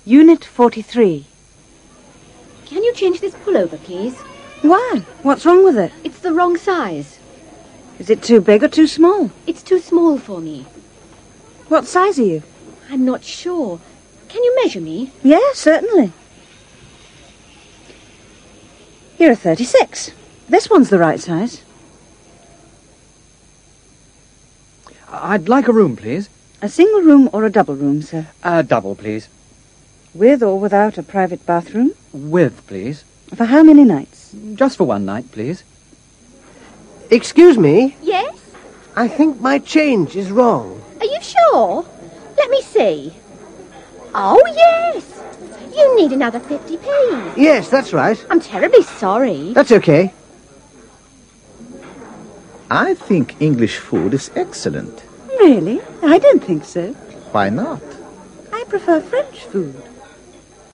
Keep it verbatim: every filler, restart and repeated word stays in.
Unit forty-three. Can you change this pullover, please? Why? What's wrong with it? It's the wrong size. Is it too big or too small? It's too small for me. What size are you? I'm not sure. Can you measure me? Yeah, certainly. You're a thirty-six. This one's the right size. I'd like a room, please. A single room or a double room, sir? A double, please. With or without a private bathroom? With, please. For how many nights? Just for one night, please. Excuse me? Yes? I think my change is wrong. Are you sure? Let me see. Oh, yes. You need another fifty p. Yes, that's right. I'm terribly sorry. That's okay. I think English food is excellent. Really? I don't think so. Why not? I prefer French food.